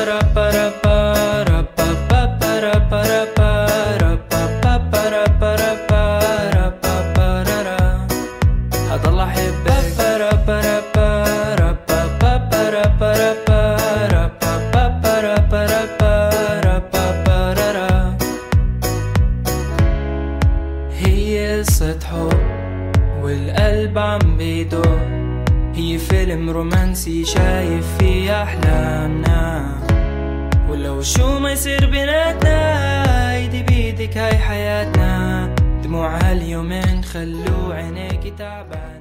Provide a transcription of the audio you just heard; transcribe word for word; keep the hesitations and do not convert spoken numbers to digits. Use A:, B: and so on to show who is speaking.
A: هضل احبك. هي قصة حب والقلب عم بيدق، هي فيلم رومانسي شايف فيه أحلامنا، ولو شو ما يصير بيناتنا ايدي بيدك هاي حياتنا. دموع هاليومين خلو عينيكي تعبان.